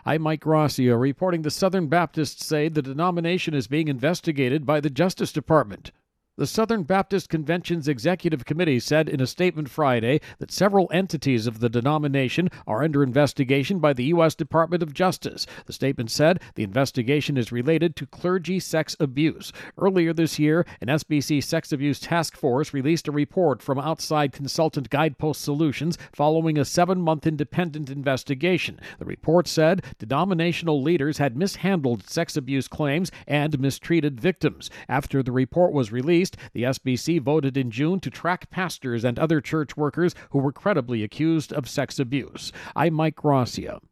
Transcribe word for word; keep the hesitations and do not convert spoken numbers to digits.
I'm Mike Rossio reporting the Southern Baptists say the denomination is being investigated by the Justice Department. The Southern Baptist Convention's Executive Committee said in a statement Friday that several entities of the denomination are under investigation by the U S Department of Justice. The statement said the investigation is related to clergy sex abuse. Earlier this year, an S B C sex abuse task force released a report from outside consultant Guidepost Solutions following a seven-month independent investigation. The report said denominational leaders had mishandled sex abuse claims and mistreated victims. After the report was released, the S B C voted in June to track pastors and other church workers who were credibly accused of sex abuse. I'm Mike Rossio.